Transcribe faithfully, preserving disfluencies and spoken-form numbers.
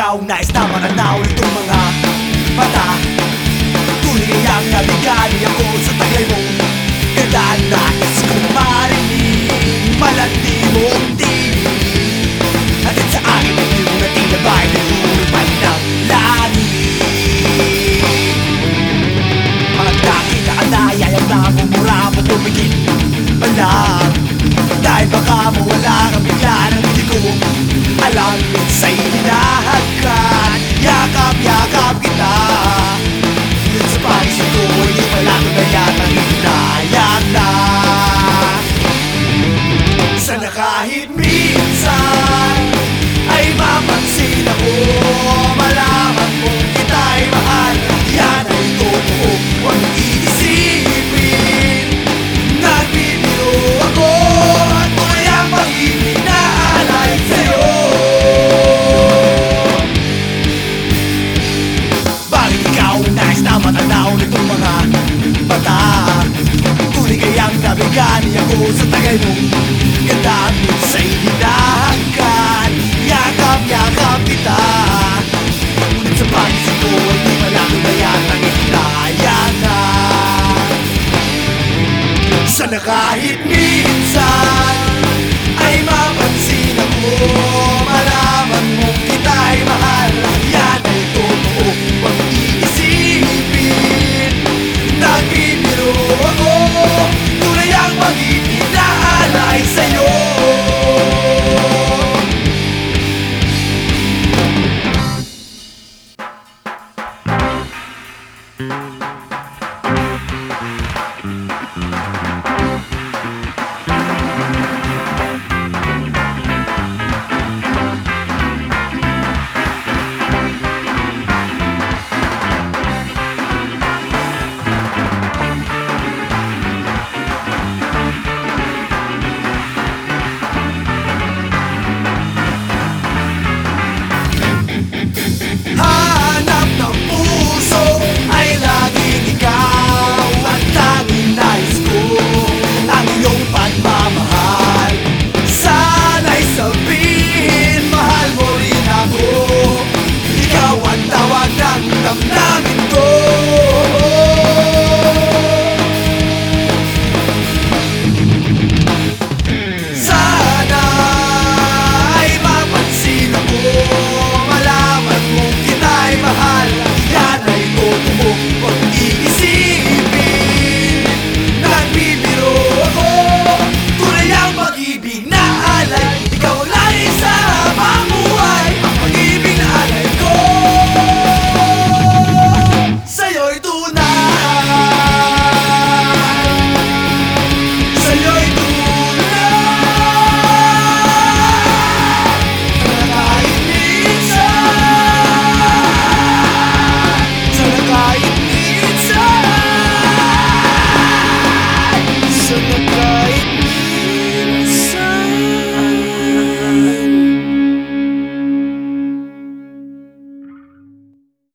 ikaw nais na mananaw nitong mga mata. Tuloy kayang nabigani ako sa tagay mo. Ganda nais kong marinig, malandi mo ang tinig. Hatid sa akin ang iyong natinabay na lupay ng langit. Mga nakita anaya ang namumura mo tumigil malang. Dahil baka mawala kang bigla ng hindi ko alam sa'y hinahagan. Yakap-yakap kita, ngunit sa pagising ko hindi pala ko na yata hinayang na. Sana kahit minsan ay mapansin ako, malaman mong kita'y mahal. Yan ay totoo, huwag iisipin nagbibiro ako at kayang pag-ibig na alay sa'yo. Bakit ikaw nais na matanaw nitong mga mata? Tunay kayang nabigani ako sa tagay mo. Ganda mo sa'y hinahagan. Yakap-yakap kita, ngunit sa pagising ko ay di pala ko na yata hinayang na. Sana kahit minsan ay mapansin ako, malaman mong kita'y mahal.